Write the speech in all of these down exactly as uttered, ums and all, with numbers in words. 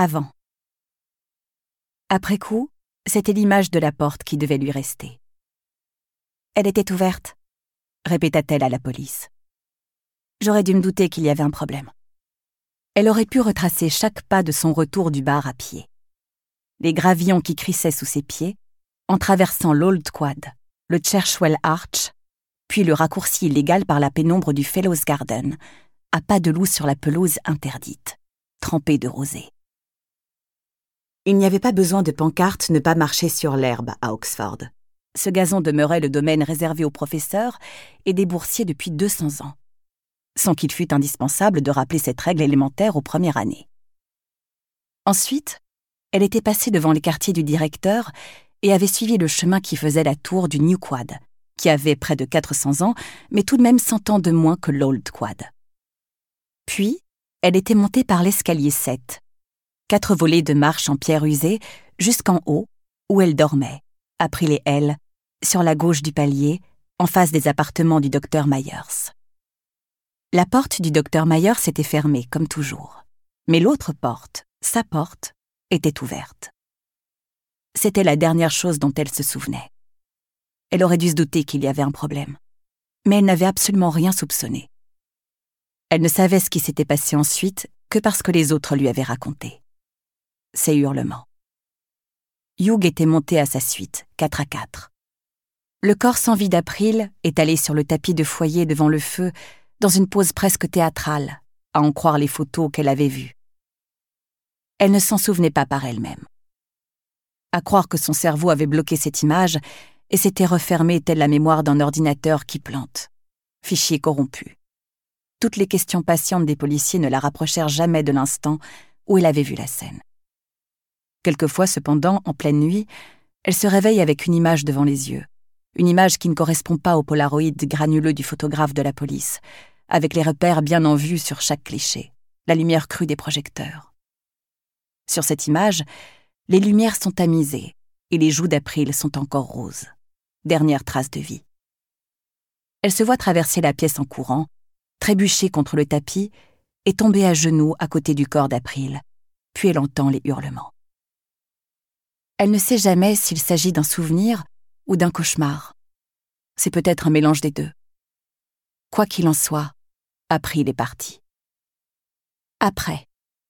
Avant. Après coup, c'était l'image de la porte qui devait lui rester. « Elle était ouverte », répéta-t-elle à la police. J'aurais dû me douter qu'il y avait un problème. Elle aurait pu retracer chaque pas de son retour du bar à pied. Les gravillons qui crissaient sous ses pieds, en traversant l'Old Quad, le Cherchwell Arch, puis le raccourci illégal par la pénombre du Fellows Garden, à pas de loup sur la pelouse interdite, trempée de rosée. Il n'y avait pas besoin de pancarte « Ne pas marcher sur l'herbe » à Oxford. Ce gazon demeurait le domaine réservé aux professeurs et des boursiers depuis deux cents ans, sans qu'il fût indispensable de rappeler cette règle élémentaire aux premières années. Ensuite, elle était passée devant les quartiers du directeur et avait suivi le chemin qui faisait la tour du New Quad, qui avait près de quatre cents ans, mais tout de même cent ans de moins que l'Old Quad. Puis, elle était montée par l'escalier sept, quatre volets de marche en pierre usée, jusqu'en haut, où elle dormait, après les L, sur la gauche du palier, en face des appartements du docteur Myers. La porte du docteur Myers était fermée, comme toujours. Mais l'autre porte, sa porte, était ouverte. C'était la dernière chose dont elle se souvenait. Elle aurait dû se douter qu'il y avait un problème. Mais elle n'avait absolument rien soupçonné. Elle ne savait ce qui s'était passé ensuite que parce que les autres lui avaient raconté. Ses hurlements. Hugh était monté à sa suite, quatre à quatre. Le corps sans vie d'April, étalé sur le tapis de foyer devant le feu, dans une pose presque théâtrale, à en croire les photos qu'elle avait vues. Elle ne s'en souvenait pas par elle-même. À croire que son cerveau avait bloqué cette image et s'était refermé telle la mémoire d'un ordinateur qui plante. Fichier corrompu. Toutes les questions patientes des policiers ne la rapprochèrent jamais de l'instant où elle avait vu la scène. Quelquefois, cependant, en pleine nuit, elle se réveille avec une image devant les yeux. Une image qui ne correspond pas au polaroid granuleux du photographe de la police, avec les repères bien en vue sur chaque cliché, la lumière crue des projecteurs. Sur cette image, les lumières sont tamisées et les joues d'April sont encore roses. Dernière trace de vie. Elle se voit traverser la pièce en courant, trébucher contre le tapis et tomber à genoux à côté du corps d'April, puis elle entend les hurlements. Elle ne sait jamais s'il s'agit d'un souvenir ou d'un cauchemar. C'est peut-être un mélange des deux. Quoi qu'il en soit, April est parti. Après.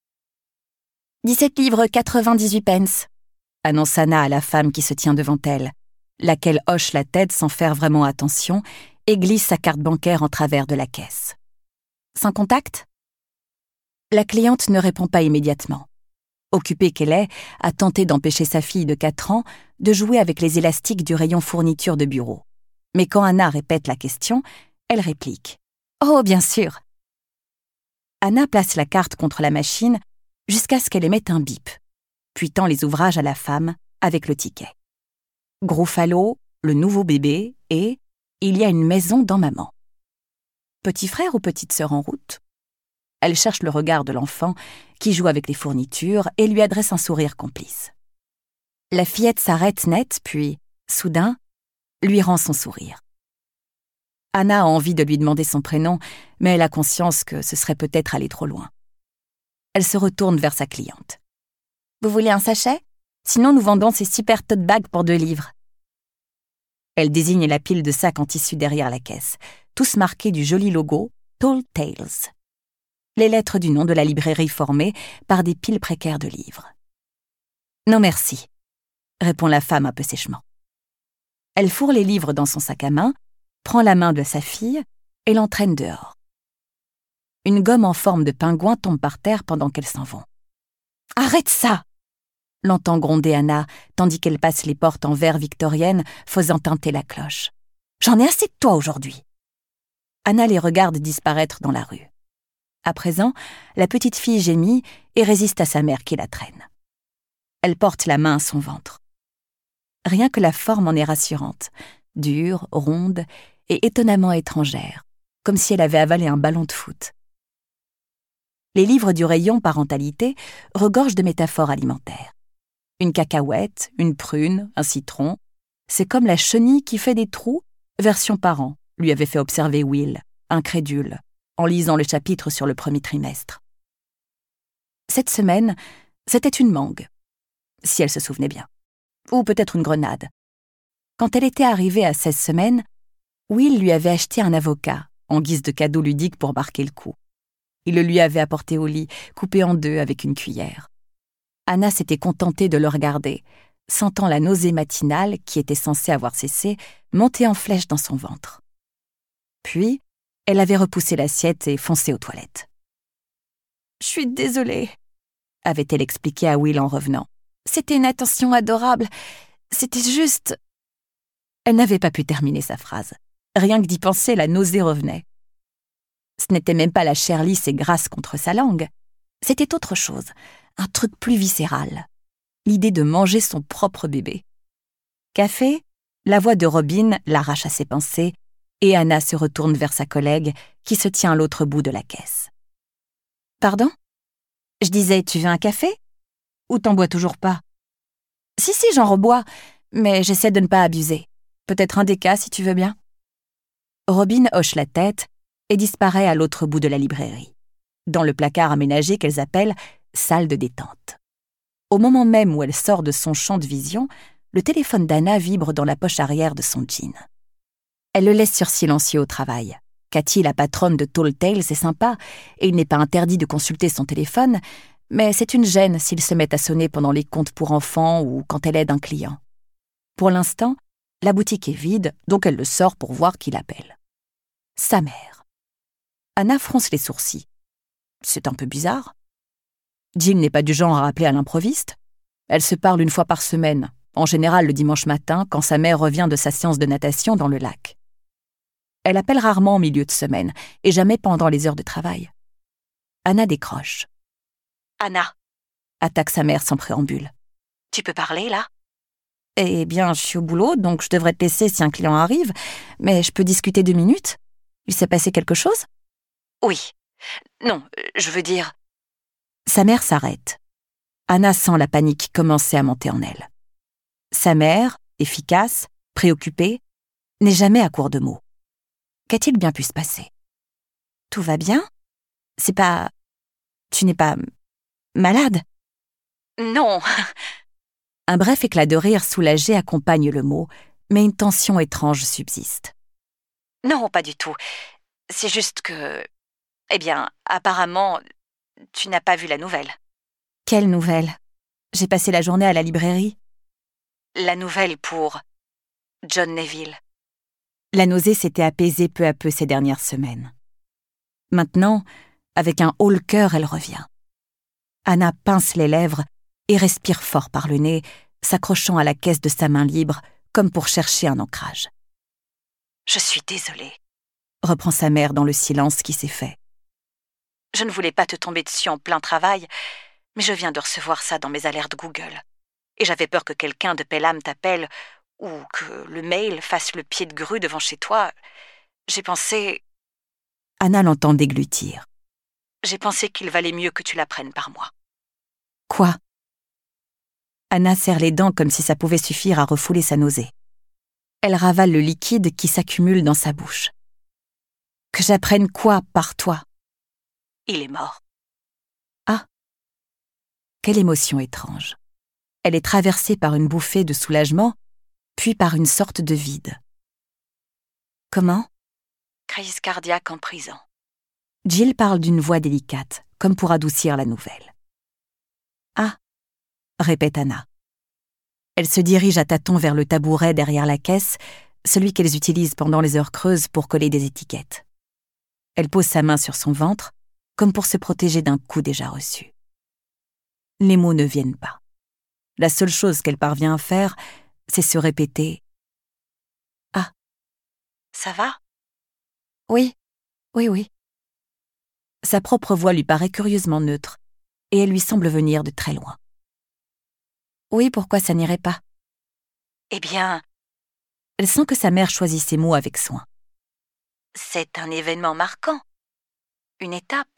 dix-sept livres quatre-vingt-dix-huit pence, annonce Anna à la femme qui se tient devant elle, laquelle hoche la tête sans faire vraiment attention et glisse sa carte bancaire en travers de la caisse. Sans contact ? La cliente ne répond pas immédiatement. Occupée qu'elle est à tenter d'empêcher sa fille de quatre ans de jouer avec les élastiques du rayon fourniture de bureau. Mais quand Anna répète la question, elle réplique « Oh, bien sûr !» Anna place la carte contre la machine jusqu'à ce qu'elle émette un bip, puis tend les ouvrages à la femme avec le ticket. Gruffalo, le nouveau bébé et « Il y a une maison dans maman ». Petit frère ou petite sœur en route ? Elle cherche le regard de l'enfant qui joue avec les fournitures et lui adresse un sourire complice. La fillette s'arrête net, puis, soudain, lui rend son sourire. Anna a envie de lui demander son prénom, mais elle a conscience que ce serait peut-être aller trop loin. Elle se retourne vers sa cliente. « Vous voulez un sachet ? Sinon, nous vendons ces super tote bags pour deux livres. » Elle désigne la pile de sacs en tissu derrière la caisse, tous marqués du joli logo « Tall Tales ». Les lettres du nom de la librairie formées par des piles précaires de livres. « Non merci », répond la femme un peu sèchement. Elle fourre les livres dans son sac à main, prend la main de sa fille et l'entraîne dehors. Une gomme en forme de pingouin tombe par terre pendant qu'elles s'en vont. « Arrête ça !» l'entend gronder Anna, tandis qu'elle passe les portes en verre victorienne, faisant tinter la cloche. « J'en ai assez de toi aujourd'hui !» Anna les regarde disparaître dans la rue. À présent, la petite fille gémit et résiste à sa mère qui la traîne. Elle porte la main à son ventre. Rien que la forme en est rassurante, dure, ronde et étonnamment étrangère, comme si elle avait avalé un ballon de foot. Les livres du rayon parentalité regorgent de métaphores alimentaires. Une cacahuète, une prune, un citron, c'est comme la chenille qui fait des trous, version parent, lui avait fait observer Will, incrédule, en lisant le chapitre sur le premier trimestre. Cette semaine, C'était une mangue, si elle se souvenait bien. Ou peut-être une grenade. Quand elle était arrivée à seize semaines, Will lui avait acheté un avocat, en guise de cadeau ludique pour marquer le coup. Il le lui avait apporté au lit, coupé en deux avec une cuillère. Anna s'était contentée de le regarder, sentant la nausée matinale, qui était censée avoir cessé, monter en flèche dans son ventre. Puis, elle avait repoussé l'assiette et foncé aux toilettes. « Je suis désolée », avait-elle expliqué à Will en revenant. « C'était une attention adorable. C'était juste... » Elle n'avait pas pu terminer sa phrase. Rien que d'y penser, la nausée revenait. Ce n'était même pas la chair lisse et grasse contre sa langue. C'était autre chose, un truc plus viscéral. L'idée de manger son propre bébé. Café, la voix de Robin l'arrache à ses pensées et Anna se retourne vers sa collègue qui se tient à l'autre bout de la caisse. « Pardon ? Je disais, tu veux un café ? Ou t'en bois toujours pas ? Si, si, j'en rebois, mais j'essaie de ne pas abuser. Peut-être un déca si tu veux bien. » Robin hoche la tête et disparaît à l'autre bout de la librairie, dans le placard aménagé qu'elles appellent « salle de détente ». Au moment même où elle sort de son champ de vision, le téléphone d'Anna vibre dans la poche arrière de son jean. Elle le laisse sur silencieux au travail. Cathy, la patronne de Tall Tales, est sympa et il n'est pas interdit de consulter son téléphone, mais c'est une gêne s'il se met à sonner pendant les comptes pour enfants ou quand elle aide un client. Pour l'instant, la boutique est vide, donc elle le sort pour voir qui l'appelle. Sa mère. Anna fronce les sourcils. C'est un peu bizarre. Jill n'est pas du genre à appeler à l'improviste. Elle se parle une fois par semaine, en général le dimanche matin, quand sa mère revient de sa séance de natation dans le lac. Elle appelle rarement en milieu de semaine, et jamais pendant les heures de travail. Anna décroche. « Anna !» attaque sa mère sans préambule. « Tu peux parler, là ?» « Eh bien, je suis au boulot, donc je devrais te laisser si un client arrive, mais je peux discuter deux minutes ? Il s'est passé quelque chose ? » ?»« Oui. Non, je veux dire... » Sa mère s'arrête. Anna sent la panique commencer à monter en elle. Sa mère, efficace, préoccupée, n'est jamais à court de mots. Qu'a-t-il bien pu se passer ? Tout va bien ? C'est pas... Tu n'es pas... malade ? Non. Un bref éclat de rire soulagé accompagne le mot, mais une tension étrange subsiste. Non, pas du tout. C'est juste que... Eh bien, apparemment, tu n'as pas vu la nouvelle. Quelle nouvelle ? J'ai passé la journée à la librairie. La nouvelle pour John Neville. La nausée s'était apaisée peu à peu ces dernières semaines. Maintenant, avec un haut-le-cœur, elle revient. Anna pince les lèvres et respire fort par le nez, s'accrochant à la caisse de sa main libre, comme pour chercher un ancrage. « Je suis désolée », reprend sa mère dans le silence qui s'est fait. « Je ne voulais pas te tomber dessus en plein travail, mais je viens de recevoir ça dans mes alertes Google. Et j'avais peur que quelqu'un de Pelham t'appelle ou que le mail fasse le pied de grue devant chez toi. J'ai pensé... » Anna l'entend déglutir. « J'ai pensé qu'il valait mieux que tu l'apprennes par moi. » Quoi ? Anna serre les dents comme si ça pouvait suffire à refouler sa nausée. Elle ravale le liquide qui s'accumule dans sa bouche. « Que j'apprenne quoi par toi ? » Il est mort. Ah ! Quelle émotion étrange. Elle est traversée par une bouffée de soulagement, puis par une sorte de vide. Comment ? Crise cardiaque en prison. Jill parle d'une voix délicate, comme pour adoucir la nouvelle. Ah, répète Anna. Elle se dirige à tâtons vers le tabouret derrière la caisse, celui qu'elles utilisent pendant les heures creuses pour coller des étiquettes. Elle pose sa main sur son ventre, comme pour se protéger d'un coup déjà reçu. Les mots ne viennent pas. La seule chose qu'elle parvient à faire, c'est se répéter « Ah, ça va ? Oui, oui, oui. » Sa propre voix lui paraît curieusement neutre, et elle lui semble venir de très loin. Oui, pourquoi ça n'irait pas ? Eh bien, elle sent que sa mère choisit ses mots avec soin. C'est un événement marquant. Une étape.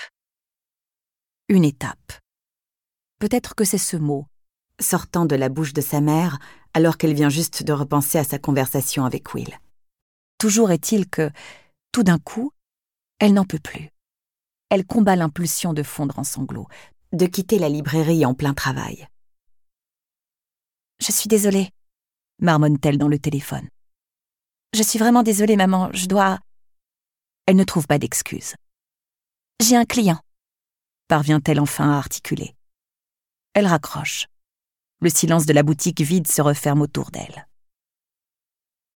Une étape. Peut-être que c'est ce mot, sortant de la bouche de sa mère, alors qu'elle vient juste de repenser à sa conversation avec Will. Toujours est-il que, tout d'un coup, elle n'en peut plus. Elle combat l'impulsion de fondre en sanglots. de quitter la librairie en plein travail. « Je suis désolée », marmonne-t-elle dans le téléphone. « Je suis vraiment désolée, maman, je dois... » Elle ne trouve pas d'excuse. « J'ai un client », parvient-elle enfin à articuler. Elle raccroche. Le silence de la boutique vide se referme autour d'elle.